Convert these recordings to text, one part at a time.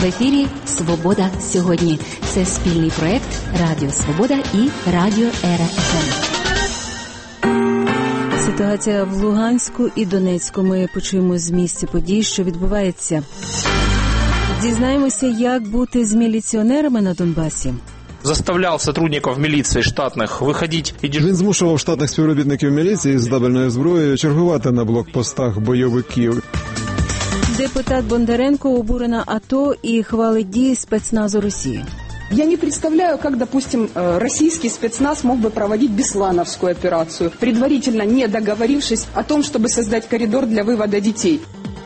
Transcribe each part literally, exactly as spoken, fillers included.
В ефірі «Свобода сьогодні». Це спільний проєкт Радіо Свобода і Радіо Ера еф ем. Ситуація в Луганську і Донецьку. Ми почуємо з місця подій, що відбувається. Дізнаємося, як бути з міліціонерами на Донбасі. Заставляв сотрудників міліції штатних виходити. Він змушував штатних співробітників міліції з табельною зброєю чергувати на блокпостах бойовиків. Депутат Бондаренко обурена АТО і хвалить дії спецназу Росії. Я не представляю, как, допустим, российский спецназ мог бы проводить беслановскую операцию, предварительно не договорившись о том, чтобы создать коридор для вывода детей.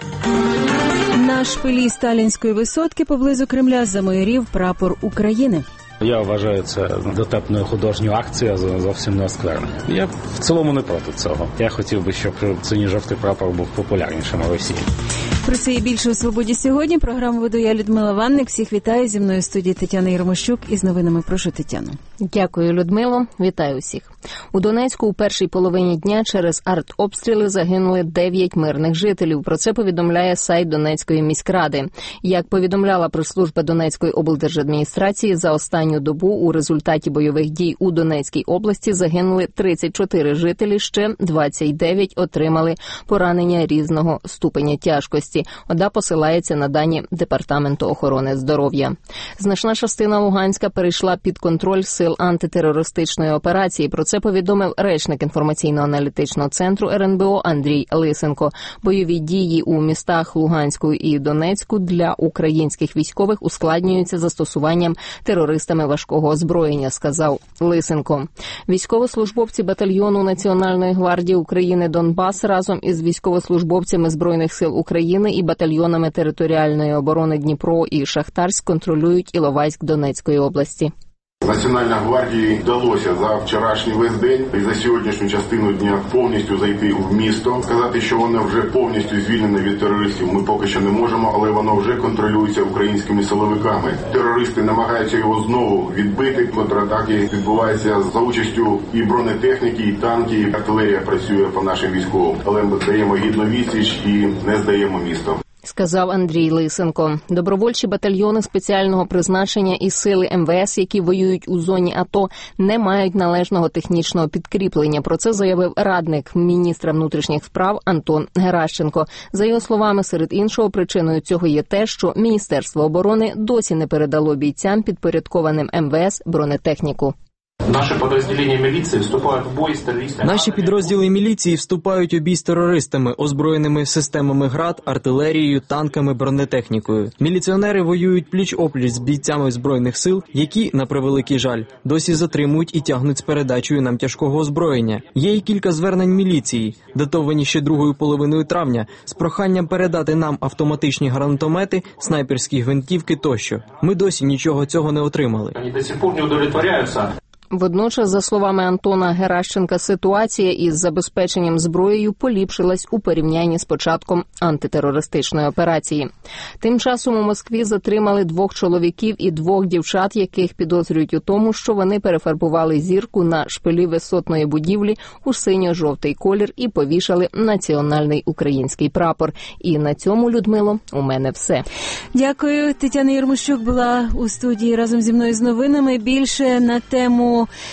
На шпилі Сталінської висотки поблизу Кремля замайорів прапор України. Я вважаю, це дотепною художньою акцією, зовсім не оскверно. Я в цілому не проти цього. Я хотів би, щоб синьо-жовтий прапор був популярнішим у Росії. Про це і більше у «Свободі сьогодні». Програму веду я, Людмила Ванник. Всіх вітаю. Зі мною в студії Тетяна Єрмощук. Із новинами прошу Тетяну. Дякую, Людмило. Вітаю усіх. У Донецьку у першій половині дня через артобстріли загинули дев'ять мирних жителів. Про це повідомляє сайт Донецької міськради. Як повідомляла прес-служба Донецької облдержадміністрації, за останню добу у результаті бойових дій у Донецькій області загинули тридцять чотири жителі, ще двадцять дев'ять отримали поранення різного ступеня тяжкості. ОДА посилається на дані Департаменту охорони здоров'я. Значна частина Луганська перейшла під контроль сил антитерористичної операції. Про це повідомив речник інформаційно-аналітичного центру ер ен бе о Андрій Лисенко. Бойові дії у містах Луганську і Донецьку для українських військових ускладнюються застосуванням терористами важкого озброєння, сказав Лисенко. Військовослужбовці батальйону Національної гвардії України «Донбас» разом із військовослужбовцями Збройних сил України і батальйонами територіальної оборони Дніпро і Шахтарськ контролюють Іловайськ Донецької області. Національній гвардії вдалося за вчорашній весь день і за сьогоднішню частину дня повністю зайти в місто. Сказати, що воно вже повністю звільнене від терористів, ми поки що не можемо, але воно вже контролюється українськими силовиками. Терористи намагаються його знову відбити. Контратаки відбуваються за участю і бронетехніки, і танки, і артилерія працює по нашим військовим. Але ми даємо гідну відсіч і не здаємо місто, сказав Андрій Лисенко. Добровольчі батальйони спеціального призначення і сили ем ве ес, які воюють у зоні АТО, не мають належного технічного підкріплення. Про це заявив радник міністра внутрішніх справ Антон Геращенко. За його словами, серед іншого, причиною цього є те, що Міністерство оборони досі не передало бійцям, підпорядкованим ем ве ес, бронетехніку. Наші підрозділи міліції вступають в бой з терористами. Наші підрозділи міліції вступають у бій з терористами, озброєними системами ГРАД, артилерією, танками, бронетехнікою. Міліціонери воюють пліч-опліч з бійцями Збройних сил, які, на превеликий жаль, досі затримують і тягнуть з передачею нам тяжкого озброєння. Є й кілька звернень міліції, датовані ще другою половиною травня, з проханням передати нам автоматичні гранатомети, снайперські гвинтівки тощо. Ми досі нічого цього не отримали. Вони до сих пор не удовлетворяються. Водночас, за словами Антона Геращенка, ситуація із забезпеченням зброєю поліпшилась у порівнянні з початком антитерористичної операції. Тим часом у Москві затримали двох чоловіків і двох дівчат, яких підозрюють у тому, що вони перефарбували зірку на шпилі висотної будівлі у синьо-жовтий колір і повішали національний український прапор. І на цьому, Людмило, у мене все. Дякую. Тетяна Єрмощук була у студії разом зі мною з новинами. Більше на тему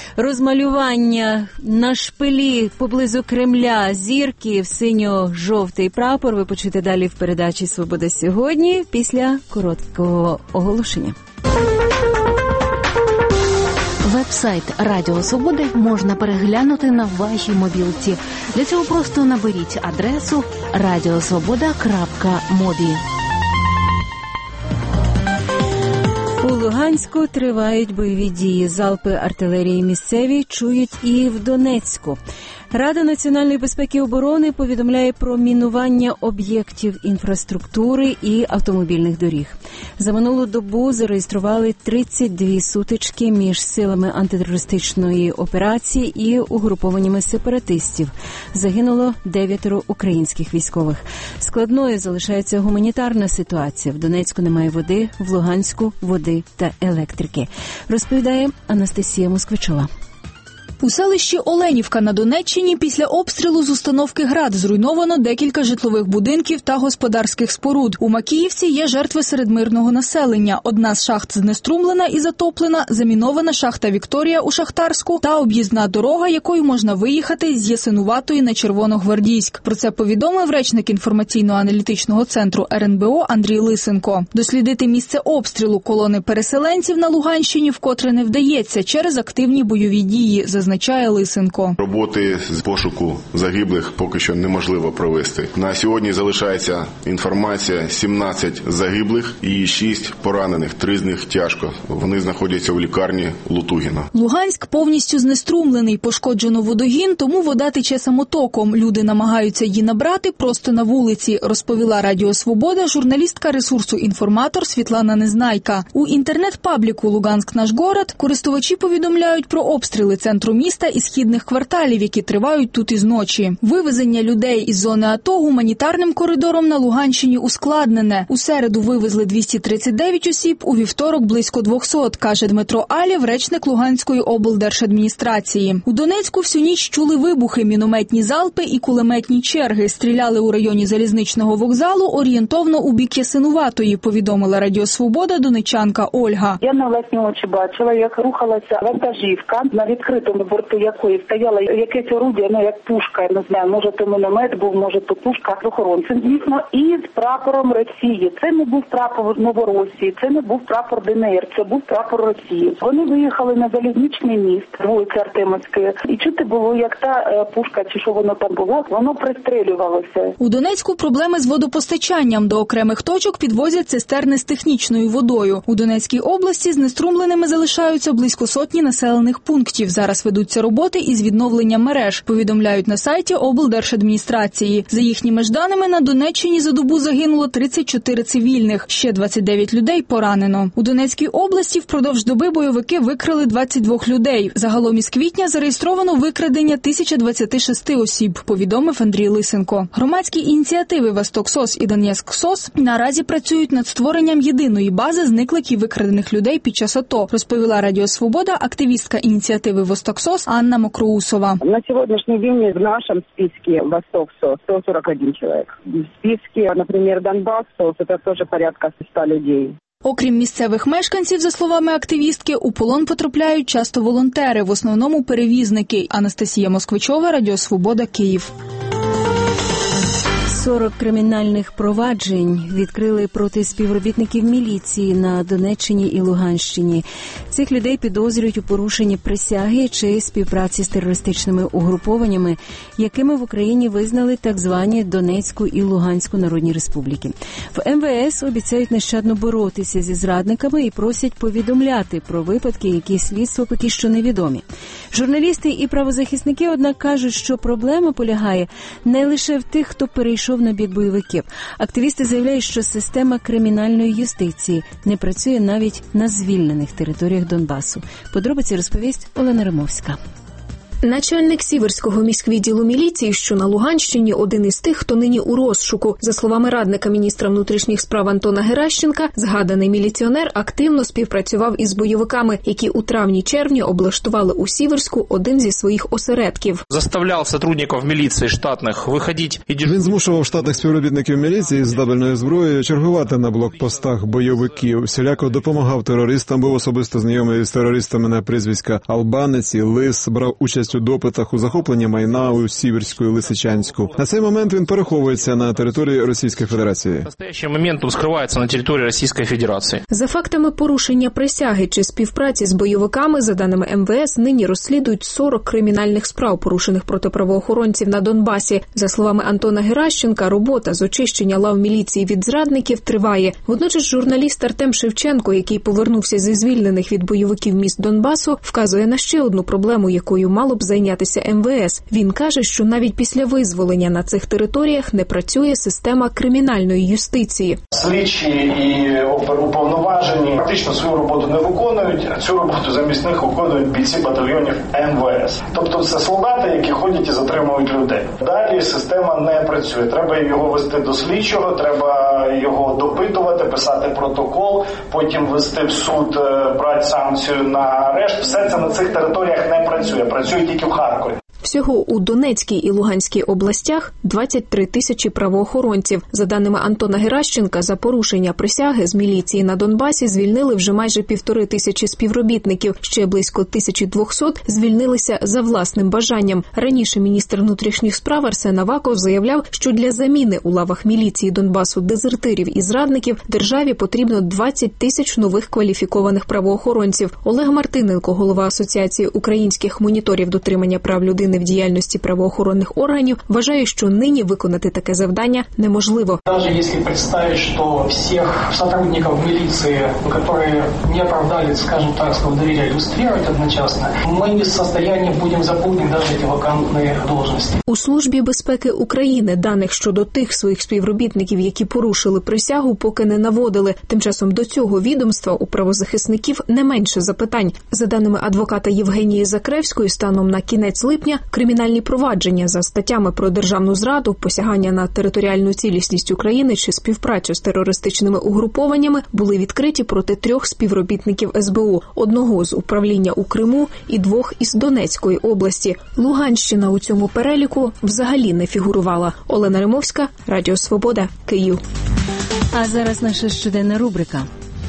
розмалювання на шпилі поблизу Кремля зірки в синьо-жовтий прапор ви почуєте далі в передачі «Свобода сьогодні» після короткого оголошення. Веб-сайт Радіо Свободи можна переглянути на вашій мобілці. Для цього просто наберіть адресу радіосвобода крапка мобі. У Луганську тривають бойові дії. Залпи артилерії місцеві чують і в Донецьку. Рада національної безпеки і оборони повідомляє про мінування об'єктів інфраструктури і автомобільних доріг. За минулу добу зареєстрували тридцять дві сутички між силами антитерористичної операції і угрупованнями сепаратистів. Загинуло дев'ятеро українських військових. Складною залишається гуманітарна ситуація. В Донецьку немає води, в Луганську – води та електрики. Розповідає Анастасія Москвичова. У селищі Оленівка на Донеччині після обстрілу з установки «Град» зруйновано декілька житлових будинків та господарських споруд. У Макіївці є жертви серед мирного населення. Одна з шахт знеструмлена і затоплена, замінована шахта «Вікторія» у Шахтарську та об'їзна дорога, якою можна виїхати з Ясинуватої на Червоногвардійськ. Про це повідомив речник інформаційно-аналітичного центру ер ен бе о Андрій Лисенко. Дослідити місце обстрілу колони переселенців на Луганщині вкотре не вдається через активні бойові дії, зазначає Лисенко. Роботи з пошуку загиблих поки що неможливо провести. На сьогодні залишається інформація: сімнадцять загиблих і шість поранених, три з них тяжко. Вони знаходяться у лікарні Лутугіна. Луганськ повністю знеструмлений, пошкоджено водогін, тому вода тече самотоком. Люди намагаються її набрати просто на вулиці, розповіла Радіо Свобода журналістка ресурсу «Інформатор» Світлана Незнайка. У інтернет-пабліку «Луганськ наш город» користувачі повідомляють про обстріли центру міста і східних кварталів, які тривають тут із ночі. Вивезення людей із зони АТО гуманітарним коридором на Луганщині ускладнене. У середу вивезли двісті тридцять дев'ять осіб, у вівторок близько двісті, каже Дмитро Алєв, речник Луганської облдержадміністрації. У Донецьку всю ніч чули вибухи, мінометні залпи і кулеметні черги. Стріляли у районі залізничного вокзалу орієнтовно у бік Ясинуватої, повідомила Радіо Свобода донеччанка Ольга. Я на власні очі бачила, як рухалася вантажівка, на відкритому борту якої стояло якесь орудие, ну як пушка, я не знаю, може то міномет був, може то пушка охоронцем, звісно, і з прапором Росії. Це не був прапор Новоросії, це не був прапор де ен ер, це був прапор Росії. Вони виїхали на залізничний міст, вулиця Артемовська, і чути було, як та е, пушка, чи що воно там було, воно пристрелювалося. У Донецьку проблеми з водопостачанням. До окремих точок підвозять цистерни з технічною водою. У Донецькій області знеструмленими залишаються близько сотні населених пунктів. Зараз ведуться роботи із відновлення мереж, повідомляють на сайті облдержадміністрації. За їхніми ж даними, на Донеччині за добу загинуло тридцять чотири цивільних, ще двадцять дев'ять людей поранено. У Донецькій області впродовж доби бойовики викрали двадцять два людей. Загалом із квітня зареєстровано викрадення тисяча двадцять шість осіб, повідомив Андрій Лисенко. Громадські ініціативи «Восток-СОС» і «Донецьк-СОС» наразі працюють над створенням єдиної бази зниклих і викрадених людей під час АТО, розповіла Радіо Свобода активістка ініціативи «Восток-СОС» Анна Мокроусова. На сьогоднішній день в нашому списку «Восток-СОС» сто сорок один чоловік. В списку, наприклад, «Донбас-СОС» – це теж порядка ста людей. Окрім місцевих мешканців, за словами активістки, у полон потрапляють часто волонтери, в основному перевізники. Анастасія Москвичова, Радіо Свобода, Київ. сорок кримінальних проваджень відкрили проти співробітників міліції на Донеччині і Луганщині. Цих людей підозрюють у порушенні присяги чи співпраці з терористичними угрупованнями, якими в Україні визнали так звані Донецьку і Луганську народні республіки. В ем ве ес обіцяють нещадно боротися зі зрадниками і просять повідомляти про випадки, які слідство поки що невідомі. Журналісти і правозахисники, однак, кажуть, що проблема полягає не лише в тих, хто перейшов на бік бойовиків. Активісти заявляють, що система кримінальної юстиції не працює навіть на звільнених територіях Донбасу. Подробиці розповість Олена Римовська. Начальник Сіверського міськвідділу міліції, що на Луганщині, один із тих, хто нині у розшуку. За словами радника міністра внутрішніх справ Антона Геращенка, згаданий міліціонер активно співпрацював із бойовиками, які у травні-червні облаштували у Сіверську один зі своїх осередків. Заставляв сотрудників міліції штатних виходити. Він змушував штатних співробітників міліції з дабельною зброєю чергувати на блокпостах бойовиків. Всіляко допомагав терористам, був особисто знайомий з терористами на прізвиська Албанець і Лис, брав участь у допитах у захопленні майна у Сіверську і Лисичанську. На цей момент він переховується на території Російської Федерації. В настоящий момент він скривається на території Російської Федерації. За фактами порушення присяги чи співпраці з бойовиками, за даними ем ве ес, нині розслідують сорок кримінальних справ, порушених проти правоохоронців на Донбасі. За словами Антона Геращенка, робота з очищення лав міліції від зрадників триває. Водночас журналіст Артем Шевченко, який повернувся зі звільнених від бойовиків міст Донбасу, вказує на ще одну проблему, якою мало б зайнятися ем ве ес. Він каже, що навіть після визволення на цих територіях не працює система кримінальної юстиції. Слідчі і уповноважені практично свою роботу не виконують, а цю роботу замість них виконують бійці батальйонів ем ве ес. Тобто це солдати, які ходять і затримують людей. Далі система не працює. Треба його вести до слідчого, треба його допитувати, писати протокол, потім вести в суд, брати санкцію на арешт. Все це на цих територіях не працює. Працює тільки в Харкові. Всього у Донецькій і Луганській областях двадцять три тисячі правоохоронців. За даними Антона Геращенка, за порушення присяги з міліції на Донбасі звільнили вже майже півтори тисячі співробітників. Ще близько тисячі двохсот звільнилися за власним бажанням. Раніше міністр внутрішніх справ Арсен Аваков заявляв, що для заміни у лавах міліції Донбасу дезертирів і зрадників державі потрібно двадцять тисяч нових кваліфікованих правоохоронців. Олег Мартиненко, голова Асоціації українських моніторів дотримання прав людини в діяльності правоохоронних органів, вважає, що нині виконати таке завдання неможливо. Навіть якщо представити, що всіх сотрудників міліції, які не оправдали, скажімо так, свого довір'я, ілюструвати одночасно, ми не в стані будемо заповнити навіть ці вакантні должності. У Службі безпеки України даних щодо тих своїх співробітників, які порушили присягу, поки не наводили. Тим часом до цього відомства у правозахисників не менше запитань. За даними адвоката Євгенії Закревської, станом на кінець липня кримінальні провадження за статтями про державну зраду, посягання на територіальну цілісність України чи співпрацю з терористичними угрупованнями були відкриті проти трьох співробітників ес бе у, одного з управління у Криму і двох із Донецької області. Луганщина у цьому переліку взагалі не фігурувала. Олена Римовська, Радіо Свобода, Київ. А зараз наша щоденна рубрика.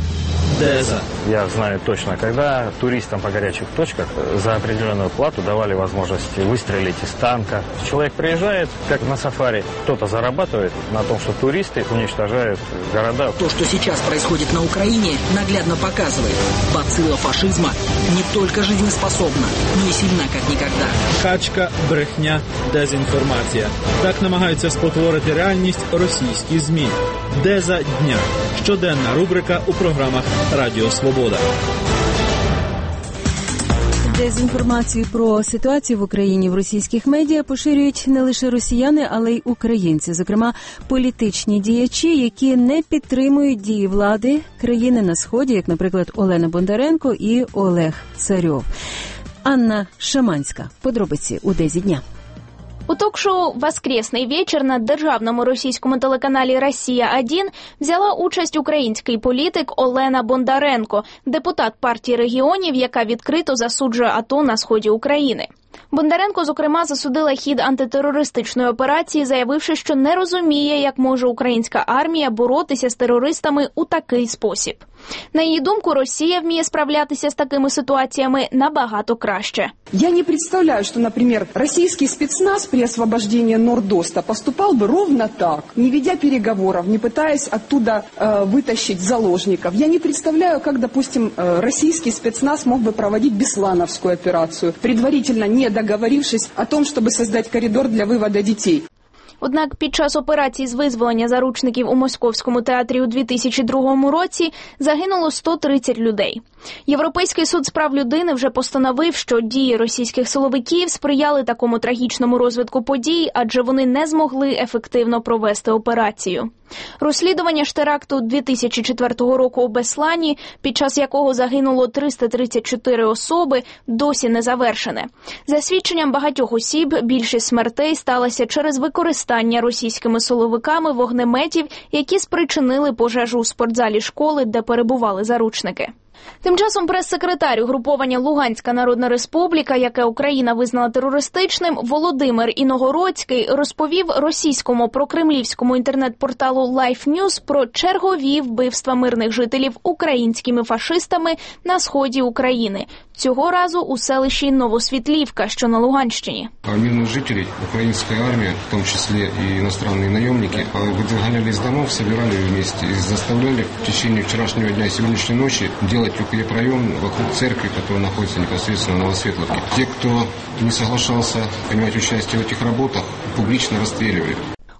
ДЭЗа. Я знаю точно, когда туристам по горячих точках за определенную плату давали возможность выстрелить из танка. Человек приезжает, как на сафари, кто-то зарабатывает на том, что туристы уничтожают города. То, что сейчас происходит на Украине, наглядно показывает, бацилла фашизма не только жизнеспособна, но и сильна, как никогда. Качка, брехня, дезінформація. Так намагаються спотворити реальність російські ЗМІ. ДЕЗа дня. Щоденна рубрика у програмах Радіо Свобода. Дезінформацію про ситуацію в Україні в російських медіа поширюють не лише росіяни, але й українці, зокрема політичні діячі, які не підтримують дії влади країни на Сході, як, наприклад, Олена Бондаренко і Олег Царьов. Анна Шаманська. Подробиці у Дезі дня. У ток-шоу «Воскресний вечір» на державному російському телеканалі «Росія один» взяла участь український політик Олена Бондаренко, депутат партії регіонів, яка відкрито засуджує АТО на сході України. Бондаренко, зокрема, засудила хід антитерористичної операції, заявивши, що не розуміє, як може українська армія боротися з терористами у такий спосіб. На її думку, Росія вміє справлятися з такими ситуаціями набагато краще. Я не представляю, что, например, российский спецназ при освобождении Нордоста поступал бы ровно так, не ведя переговоров, не пытаясь оттуда э, вытащить заложников. Я не представляю, как, допустим, э, российский спецназ мог бы проводить Беслановскую операцию, предварительно не договорившись о том, чтобы создать коридор для вывода детей. Однак під час операції з визволення заручників у Московському театрі у дві тисячі другому році загинуло сто тридцять людей. Європейський суд з прав людини вже постановив, що дії російських силовиків сприяли такому трагічному розвитку подій, адже вони не змогли ефективно провести операцію. Розслідування ж теракту дві тисячі четвертого року у Беслані, під час якого загинуло триста тридцять чотири особи, досі не завершене. За свідченням багатьох осіб, більшість смертей сталося через використання російськими силовиками вогнеметів, які спричинили пожежу у спортзалі школи, де перебували заручники. Тим часом прес-секретар угруповання «Луганська Народна Республіка», яке Україна визнала терористичним, Володимир Іногородський розповів російському прокремлівському інтернет-порталу Life News про чергові вбивства мирних жителів українськими фашистами на сході України. Цього разу у селищі Новосвітлівка, що на Луганщині. Мирных жителей украинская армия, в том числе и иностранные наемники, выгоняли из домов, собирали вместе и заставляли в течение вчерашнего дня и сегодняшней ночи делать укрепрайон вокруг церкви, которая находится непосредственно в Новосветловке. Те, кто не соглашался принимать участие в этих работах, публично расстреливали.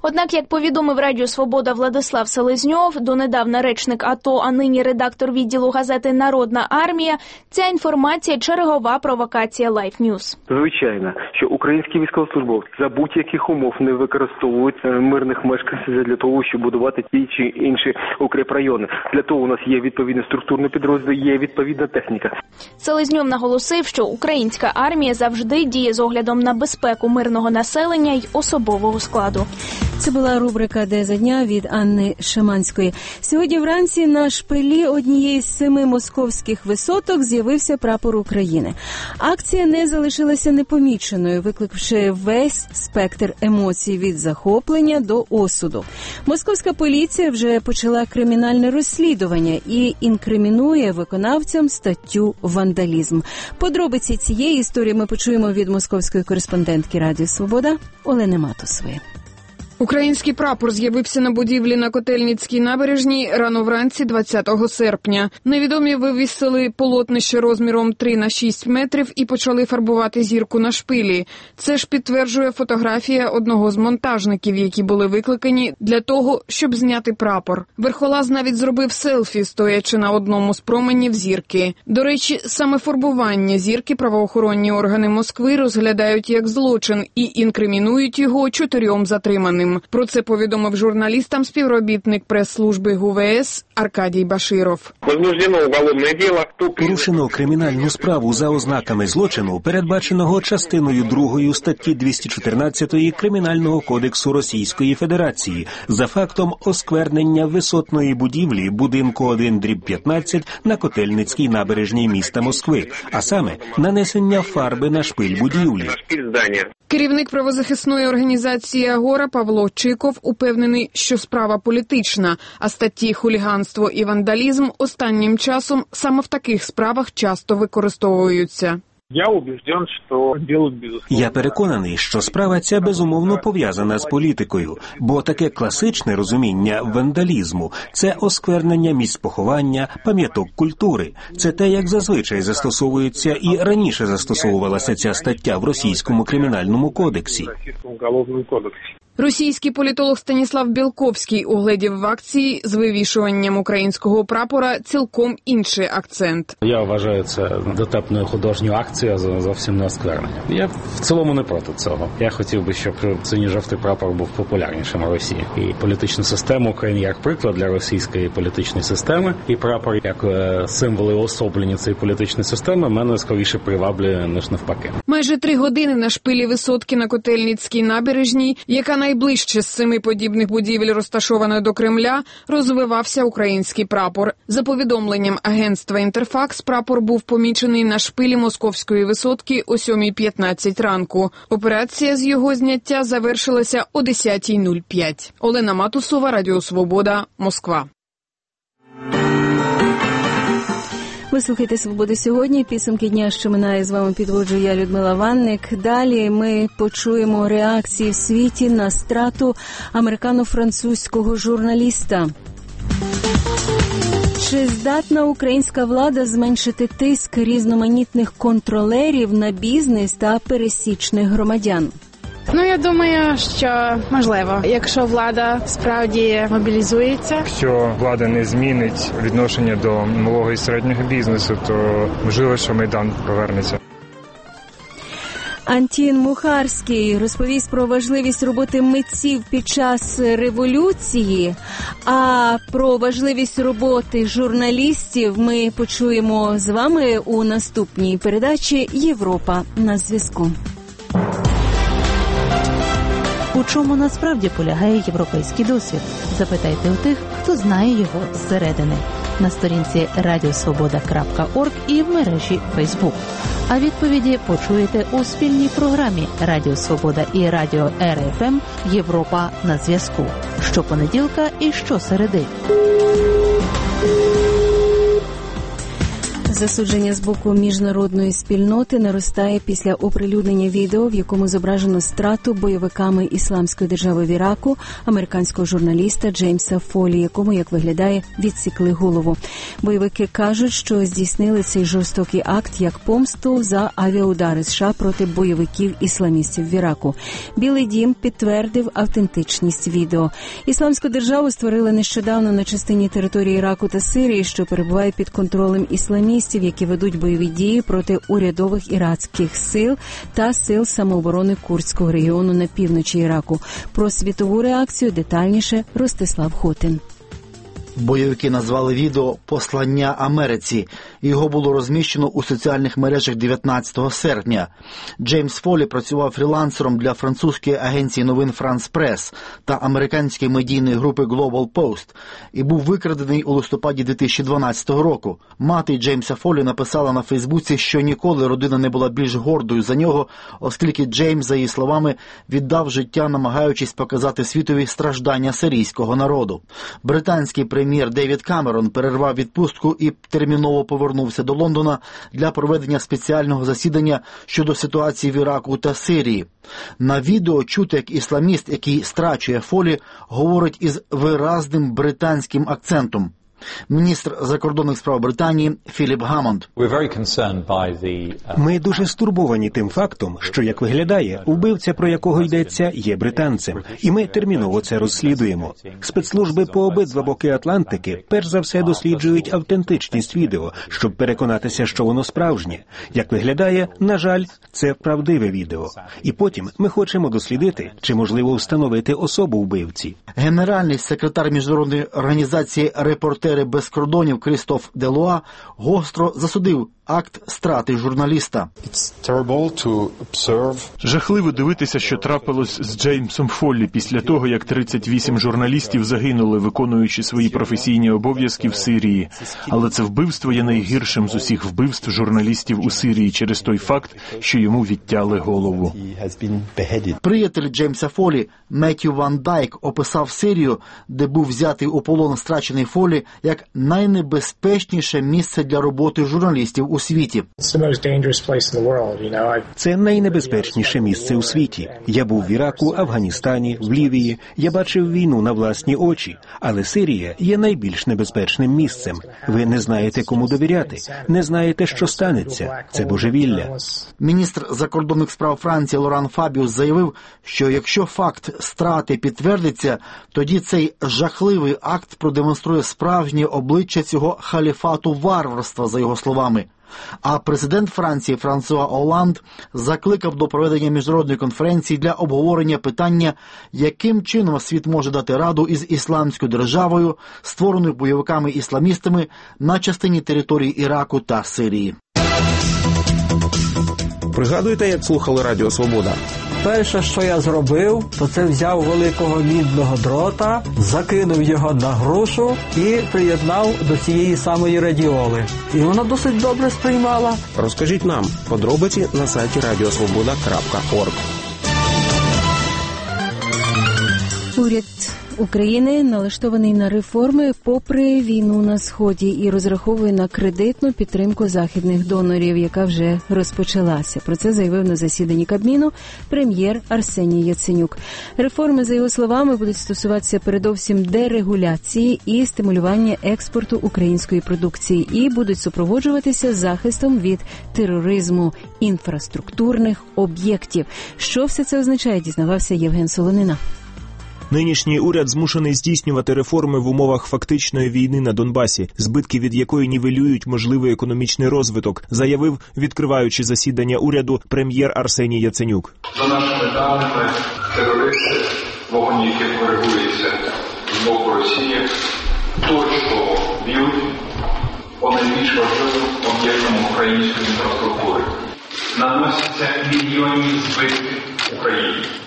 Однак, як повідомив Радіо Свобода Владислав Селезньов, донедавна речник АТО, а нині редактор відділу газети «Народна армія», ця інформація – чергова провокація Life News. Звичайно, що українські військовослужбовці за будь-яких умов не використовують мирних мешканців для того, щоб будувати ті чи інші укріпрайони. Для того у нас є відповідний структурний підрозділ, є відповідна техніка. Селезньов наголосив, що українська армія завжди діє з оглядом на безпеку мирного населення й особового складу. Це була рубрика «Деза дня» від Анни Шаманської. Сьогодні вранці на шпилі однієї з семи московських висоток з'явився прапор України. Акція не залишилася непоміченою, викликавши весь спектр емоцій від захоплення до осуду. Московська поліція вже почала кримінальне розслідування і інкримінує виконавцям статтю «Вандалізм». Подробиці цієї історії ми почуємо від московської кореспондентки Радіо Свобода Олени Матусової. Український прапор з'явився на будівлі на Котельницькій набережній рано вранці двадцятого серпня. Невідомі вивісили полотнище розміром три на шість метрів і почали фарбувати зірку на шпилі. Це ж підтверджує фотографія одного з монтажників, які були викликані для того, щоб зняти прапор. Верхолаз навіть зробив селфі, стоячи на одному з променів зірки. До речі, саме фарбування зірки правоохоронні органи Москви розглядають як злочин і інкримінують його чотирьом затриманим. Про це повідомив журналістам співробітник прес-служби ГУВС Аркадій Баширов. Порушено кримінальну справу за ознаками злочину, передбаченого частиною другою статті двісті чотирнадцять Кримінального кодексу Російської Федерації за фактом осквернення висотної будівлі будинку один дріб п'ятнадцять на Котельницькій набережній міста Москви, а саме нанесення фарби на шпиль будівлі. Керівник правозахисної організації «Агора» Павло Чиков упевнений, що справа політична, а статті «хуліганство» і «вандалізм» останнім часом саме в таких справах часто використовуються. Я убежден, що дело безусловно. Я переконаний, що справа ця безумовно пов'язана з політикою, бо таке класичне розуміння вандалізму – це осквернення місць поховання, пам'яток культури. Це те, як зазвичай застосовується і раніше застосовувалася ця стаття в російському кримінальному кодексі. Російський політолог Станіслав Білковський угледів в акції з вивішуванням українського прапора цілком інший акцент. Я вважаю, це дотепною художньою акцією, зовсім не осквернення. Я в цілому не проти цього. Я хотів би, щоб синьо-жовтий прапор був популярнішим у Росії. І політична система України як приклад для російської політичної системи, і прапор як символи уособлення цієї політичної системи мене скоріше приваблює, ніж навпаки. Майже три години на шпилі висотки на Котельницькій набережній, яка найближче з семи подібних будівель, розташованої до Кремля, розвивався український прапор. За повідомленням агентства «Інтерфакс», прапор був помічений на шпилі московської висотки о сьомій п'ятнадцять ранку. Операція з його зняття завершилася о десятій нуль п'ять. Олена Матусова, Радіо Свобода, Москва. Ви слухаєте «Свобода сьогодні». Підсумки дня, що минає, з вами підводжу я, Людмила Ванник. Далі ми почуємо реакції в світі на страту американо-французького журналіста. Чи здатна українська влада зменшити тиск різноманітних контролерів на бізнес та пересічних громадян? Ну, я думаю, що можливо, якщо влада справді мобілізується. Якщо влада не змінить відношення до малого і середнього бізнесу, то можливо, що Майдан повернеться. Антін Мухарський розповість про важливість роботи митців під час революції, а про важливість роботи журналістів ми почуємо з вами у наступній передачі «Європа на зв'язку». У чому насправді полягає європейський досвід? Запитайте у тих, хто знає його зсередини. На сторінці радіо свобода крапка орг і в мережі Фейсбук. А відповіді почуєте у спільній програмі Радіо Свобода і Радіо Ер Еф Ем «Європа на зв'язку». Щопонеділка і щосереди. Засудження з боку міжнародної спільноти наростає після оприлюднення відео, в якому зображено страту бойовиками Ісламської держави в Іраку американського журналіста Джеймса Фолі, якому, як виглядає, відсікли голову. Бойовики кажуть, що здійснили цей жорстокий акт як помсту за авіаудари США проти бойовиків-ісламістів в Іраку. Білий дім підтвердив автентичність відео. Ісламську державу створили нещодавно на частині території Іраку та Сирії, що перебуває під контролем ісламістів, які ведуть бойові дії проти урядових іракських сил та сил самооборони Курдського регіону на півночі Іраку. Про світову реакцію детальніше Ростислав Хотин. Бойовики назвали відео «Послання Америці». Його було розміщено у соціальних мережах дев'ятнадцятого серпня. Джеймс Фолі працював фрілансером для французької агенції новин «Франс Прес» та американської медійної групи «Global Post» і був викрадений у листопаді дві тисячі дванадцятого року. Мати Джеймса Фолі написала на Фейсбуці, що ніколи родина не була більш гордою за нього, оскільки Джеймс, за її словами, віддав життя, намагаючись показати світові страждання сирійського народу. Британський прем'єр Прем'єр Девід Камерон перервав відпустку і терміново повернувся до Лондона для проведення спеціального засідання щодо ситуації в Іраку та Сирії. На відео чути, як ісламіст, який страчує Фолі, говорить із виразним британським акцентом. Міністр закордонних справ Британії Філіп Гамонд. Ми дуже стурбовані тим фактом, що, як виглядає, вбивця, про якого йдеться, є британцем. І ми терміново це розслідуємо. Спецслужби по обидва боки Атлантики перш за все досліджують автентичність відео, щоб переконатися, що воно справжнє. Як виглядає, на жаль, це правдиве відео. І потім ми хочемо дослідити, чи можливо встановити особу вбивці. Генеральний секретар міжнародної організації «Репортери без кордонів» Крістоф Делуа гостро засудив акт страти журналіста. Жахливо дивитися, що трапилось з Джеймсом Фоллі після того, як тридцять вісім журналістів загинули, виконуючи свої професійні обов'язки в Сирії. Але це вбивство є найгіршим з усіх вбивств журналістів у Сирії через той факт, що йому відтяли голову. Приятель Джеймса Фоллі Меттью Ван Дайк описав Сирію, де був взятий у полон страчений Фоллі, як найнебезпечніше місце для роботи журналістів у світі. Це найнебезпечніше місце у світі. Я був в Іраку, Афганістані, в Лівії. Я бачив війну на власні очі. Але Сирія є найбільш небезпечним місцем. Ви не знаєте, кому довіряти. Не знаєте, що станеться. Це божевілля. Міністр закордонних справ Франції Лоран Фабіус заявив, що якщо факт страти підтвердиться, тоді цей жахливий акт продемонструє справжнє обличчя цього халіфату варварства, за його словами. А президент Франції Франсуа Оланд закликав до проведення міжнародної конференції для обговорення питання, яким чином світ може дати раду із ісламською державою, створеною бойовиками-ісламістами на частині території Іраку та Сирії. Пригадуєте, як слухали Радіо Свобода? Перше, що я зробив, то це взяв великого мідного дрота, закинув його на грушу і приєднав до цієї самої радіоли. І вона досить добре сприймала. Розкажіть нам подробиці на сайті радіосвобода крапка орг. Уряд України налаштований на реформи попри війну на Сході і розраховує на кредитну підтримку західних донорів, яка вже розпочалася. Про це заявив на засіданні Кабміну прем'єр Арсеній Яценюк. Реформи, за його словами, будуть стосуватися передовсім дерегуляції і стимулювання експорту української продукції і будуть супроводжуватися захистом від тероризму інфраструктурних об'єктів. Що все це означає, дізнавався Євген Солонина. Нинішній уряд змушений здійснювати реформи в умовах фактичної війни на Донбасі, збитки від якої нівелюють можливий економічний розвиток, заявив, відкриваючи засідання уряду, прем'єр Арсеній Яценюк. За нашими даними, терористи, вогонь яких коригується з боку Росії, точково б'ють по найбільш важливим об'єктам української інфраструктури. Наносяться мільйонні збитки Україні.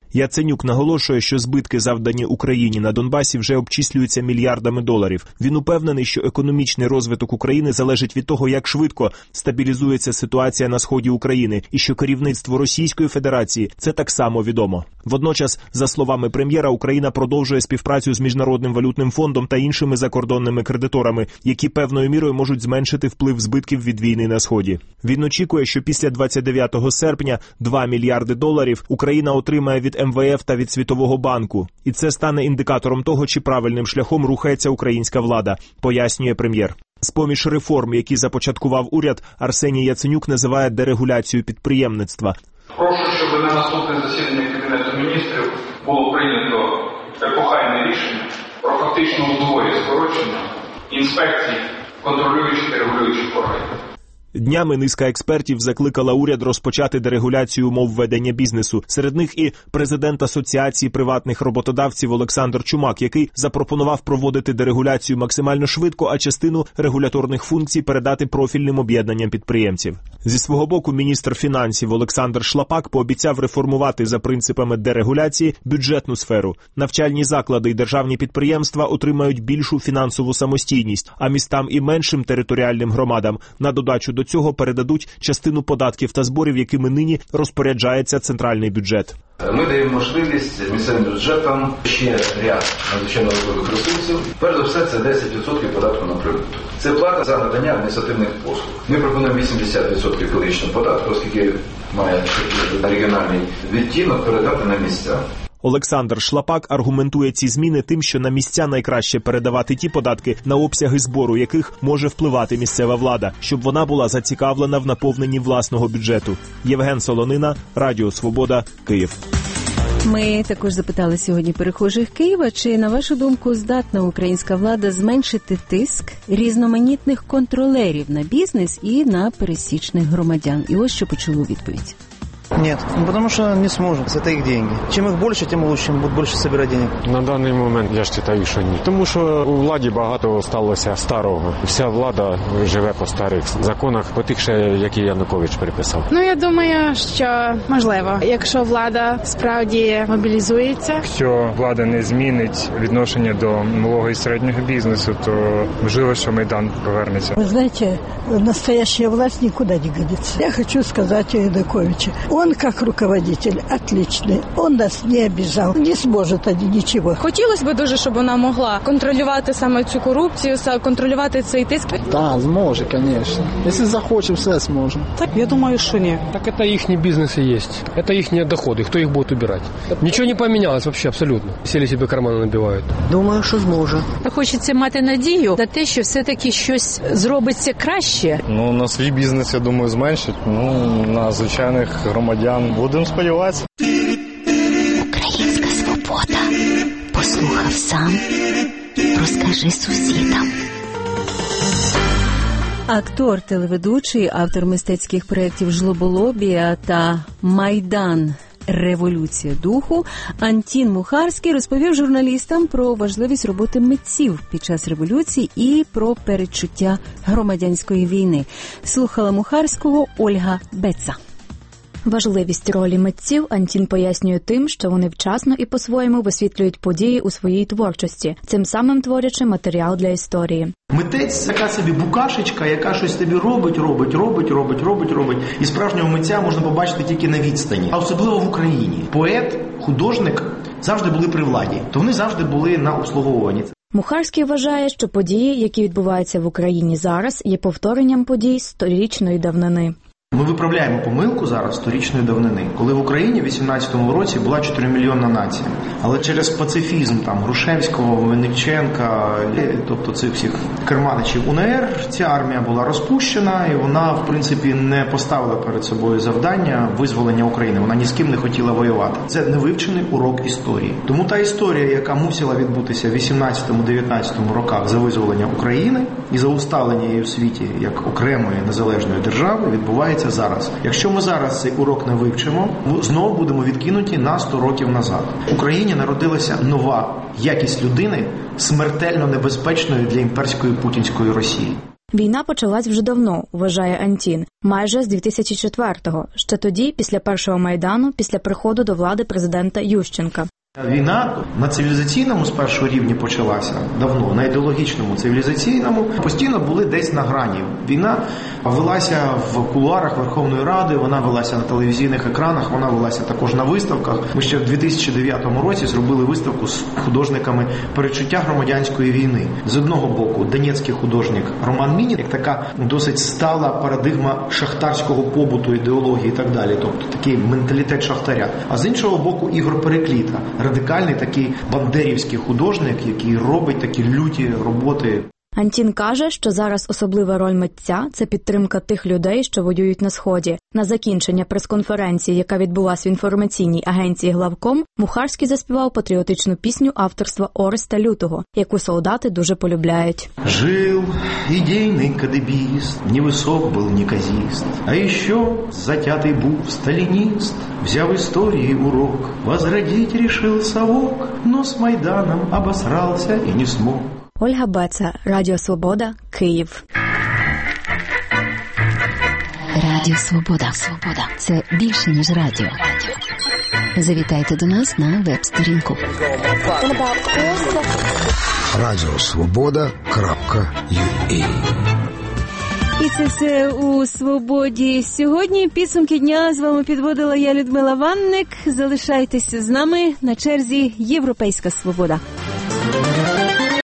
Яценюк наголошує, що збитки, завдані Україні на Донбасі, вже обчислюються мільярдами доларів. Він упевнений, що економічний розвиток України залежить від того, як швидко стабілізується ситуація на сході України, і що керівництво Російської Федерації це так само відомо. Водночас, за словами прем'єра, Україна продовжує співпрацю з Міжнародним валютним фондом та іншими закордонними кредиторами, які певною мірою можуть зменшити вплив збитків від війни на сході. Він очікує, що після двадцять дев'ятого серпня два мільярди доларів Україна отримає від ем ве еф та від Світового банку. І це стане індикатором того, чи правильним шляхом рухається українська влада, пояснює прем'єр. З-поміж реформ, які започаткував уряд, Арсеній Яценюк називає дерегуляцію підприємництва. Прошу, щоб на наступне засідання Кабінету міністрів було прийнято епохальне рішення про фактично удвоє скорочення інспекцій, контролюючих і регулюючих органів. Днями низка експертів закликала уряд розпочати дерегуляцію умов ведення бізнесу. Серед них і президент Асоціації приватних роботодавців Олександр Чумак, який запропонував проводити дерегуляцію максимально швидко, а частину регуляторних функцій передати профільним об'єднанням підприємців. Зі свого боку, міністр фінансів Олександр Шлапак пообіцяв реформувати за принципами дерегуляції бюджетну сферу. Навчальні заклади і державні підприємства отримають більшу фінансову самостійність, а містам і меншим територіальним громадам на додачу до цього передадуть частину податків та зборів, якими нині розпоряджається центральний бюджет. Ми даємо можливість місцевим бюджетам ще ряд надзвичайно важливих ресурсів. Перш за все, це десять відсотків податку на прибуток. Це плата за надання адміністративних послуг. Ми пропонуємо вісімдесят відсотків екологічного податку, оскільки має регіональний відтінок, передати на місця. Олександр Шлапак аргументує ці зміни тим, що на місця найкраще передавати ті податки, на обсяги збору яких може впливати місцева влада, щоб вона була зацікавлена в наповненні власного бюджету. Євген Солонина, Радіо Свобода, Київ. Ми також запитали сьогодні перехожих Києва, чи, на вашу думку, здатна українська влада зменшити тиск різноманітних контролерів на бізнес і на пересічних громадян. І ось що почули у відповідь. Нет, ну, потому что не сможем, это их деньги. Чем их больше, тем лучше, будут больше собирать денег. На даний момент я ж вважаю, що ні. Тому що у владі багато сталося старого. Вся влада живе по старих законах, по тих, ще, які Янукович приписав. Ну, я думаю, що можливо, якщо влада справді мобілізується. Якщо влада не змінить відношення до малого і середнього бізнесу, то можливо, що Майдан повернеться. Ви знаєте, настоящая власть никуда не годится. Я хочу сказать о Януковиче. Он, как руководитель, отличный. Он нас не обижал. Не сможет они ничего. Хотілося б дуже, щоб вона могла контролювати саме цю корупцію, контролювати цей тиск. Так, зможе, звісно. Якщо захоче, все зможе. Так, я думаю, що ні. Так це їхні бізнеси є. Це їхні доходи. Хто їх буде убирати? Нічого не помінялось взагалі, абсолютно. Сілі собі кармани набивають. Думаю, що зможе. Хочеться мати надію на те, що все-таки щось зробиться краще. Ну, на свій бізнес, я думаю, зменшить. Ну, на звичайних громадян. Будемо сподіватися. Українська свобода. Послухав сам. Розкажи сусідам. Актор, телеведучий, автор мистецьких проєктів «Жлоболобія» та «Майдан. Революція духу» Антін Мухарський розповів журналістам про важливість роботи митців під час революції і про передчуття громадянської війни. Слухала Мухарського Ольга Беца. Важливість ролі митців Антін пояснює тим, що вони вчасно і по-своєму висвітлюють події у своїй творчості, цим самим творячи матеріал для історії. Митець – така собі букашечка, яка щось тобі робить, робить, робить, робить, робить, робить. І справжнього митця можна побачити тільки на відстані, а особливо в Україні. Поет, художник завжди були при владі, то вони завжди були на обслуговуванні. Мухарський вважає, що події, які відбуваються в Україні зараз, є повторенням подій сторічної давнини. Ми виправляємо помилку зараз сторічної давнини, коли в Україні в вісімнадцятому році була чотиримільйонна нація. Але через пацифізм там Грушевського, Винниченка, тобто цих всіх керманичів УНР, ця армія була розпущена і вона, в принципі, не поставила перед собою завдання визволення України. Вона ні з ким не хотіла воювати. Це невивчений урок історії. Тому та історія, яка мусила відбутися в вісімнадцятому-дев'ятнадцятому роках за визволення України і за усталення її в світі як окремої незалежної держави, відбувається зараз. Якщо ми зараз цей урок не вивчимо, ми знову будемо відкинуті на сто років назад. В Україні народилася нова якість людини, смертельно небезпечною для імперської путінської Росії. Війна почалась вже давно, вважає Антін, майже з дві тисячі четвертого, ще тоді, після першого Майдану, після приходу до влади президента Ющенка. Війна на цивілізаційному з першого рівня почалася давно, на ідеологічному цивілізаційному постійно були десь на грані. Війна велася в кулуарах Верховної Ради, вона велася на телевізійних екранах, вона велася також на виставках. Ми ще в дві тисячі дев'ятому році зробили виставку з художниками «Передчуття громадянської війни». З одного боку, донецький художник Роман Мінін, як така досить стала парадигма шахтарського побуту, ідеології і так далі, тобто такий менталітет шахтаря. А з іншого боку, Ігор Перекліта, радикальний такий бандерівський художник, який робить такі люті роботи. Антін каже, що зараз особлива роль митця – це підтримка тих людей, що воюють на Сході. На закінчення прес-конференції, яка відбулась в інформаційній агенції «Главком», Мухарський заспівав патріотичну пісню авторства Ореста Лютого, яку солдати дуже полюбляють. Жил ідейний кадебіст, невисок був неказіст, а ще затятий був сталініст, взяв історії урок, возродить рішив совок, но з Майданом обосрався і не смог. Ольга Беца, Радіо Свобода, Київ. Радіо Свобода. Свобода. Це більше, ніж радіо. Завітайте до нас на веб-сторінку. радіосвобода крапка ю а. І це все у «Свободі». Сьогодні підсумки дня з вами підводила я, Людмила Ванник. Залишайтеся з нами, на черзі «Європейська свобода».